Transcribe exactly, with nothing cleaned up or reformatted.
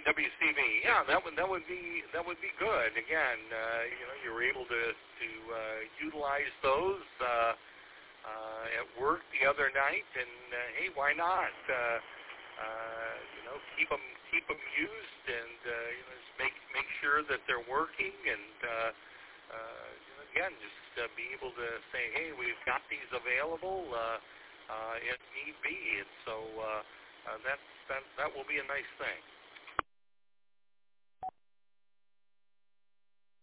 W C V. Yeah, that would that would be that would be good. Again, uh, you know, you were able to to uh, utilize those uh, uh, at work the other night, and uh, hey, why not? Uh, uh, you know, keep them keep them used, and uh, you know, just make make sure that they're working, and uh, uh, you know, again, just uh, be able to say, hey, we've got these available uh, uh, if need be, and so uh, uh, that that that will be a nice thing.